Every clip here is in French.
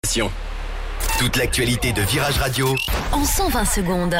Toute l'actualité de Virage Radio en 120 secondes.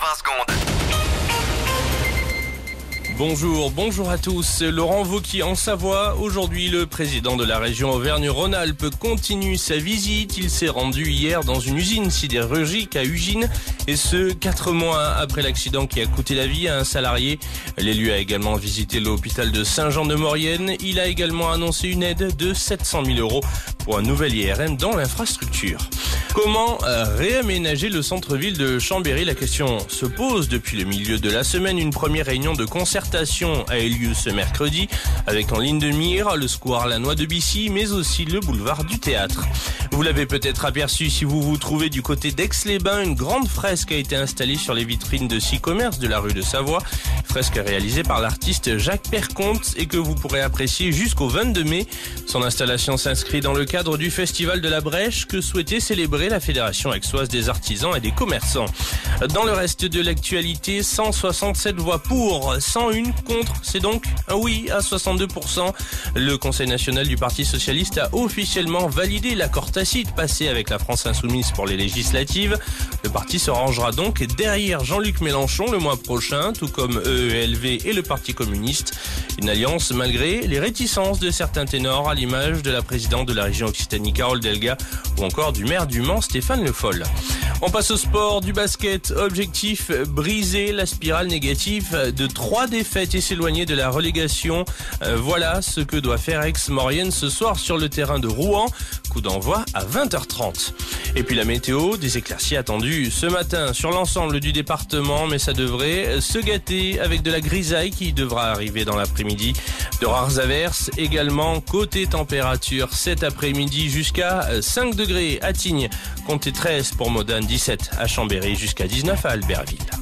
Bonjour à tous. Laurent Wauquiez en Savoie. Aujourd'hui, le président de la région Auvergne-Rhône-Alpes continue sa visite. Il s'est rendu hier dans une usine sidérurgique à Ugine, et ce, 4 mois après l'accident qui a coûté la vie à un salarié. L'élu a également visité l'hôpital de Saint-Jean-de-Maurienne. Il a également annoncé une aide de 700 000 € pour un nouvel IRM dans l'infrastructure. Comment réaménager le centre-ville de Chambéry? La question se pose depuis le milieu de la semaine. Une première réunion de concertation a eu lieu ce mercredi, avec en ligne de mire le square Lannoy de Bissy, mais aussi le boulevard du Théâtre. Vous l'avez peut-être aperçu si vous vous trouvez du côté d'Aix-les-Bains. Une grande fresque a été installée sur les vitrines de 6 commerces de la rue de Savoie. Fresque réalisée par l'artiste Jacques Perconte et que vous pourrez apprécier jusqu'au 22 mai. Son installation s'inscrit dans le cadre du Festival de la Brèche que souhaitait célébrer la Fédération aixoise des artisans et des commerçants. Dans le reste de l'actualité, 167 voix pour, 101 contre. C'est donc un oui à 62%. Le Conseil national du Parti socialiste a officiellement validé l'accord tacite passé avec la France insoumise pour les législatives. Le parti se rangera donc derrière Jean-Luc Mélenchon le mois prochain, tout comme EELV et le Parti communiste. Une alliance malgré les réticences de certains ténors, à l'image de la présidente de la région Occitanie Carole Delga ou encore du maire du Mans Stéphane Le Foll. On passe au sport, du basket. Objectif, briser la spirale négative de 3 défaites et s'éloigner de la relégation. Voilà ce que doit faire Aix-Maurienne ce soir sur le terrain de Rouen. Coup d'envoi à 20h30. Et puis la météo, des éclaircies attendues ce matin sur l'ensemble du département, mais ça devrait se gâter avec de la grisaille qui devra arriver dans l'après-midi. De rares averses également. Côté température, cet après-midi jusqu'à 5 degrés à Tignes, comptez 13 pour Modane, 17 à Chambéry, jusqu'à 19 à Albertville.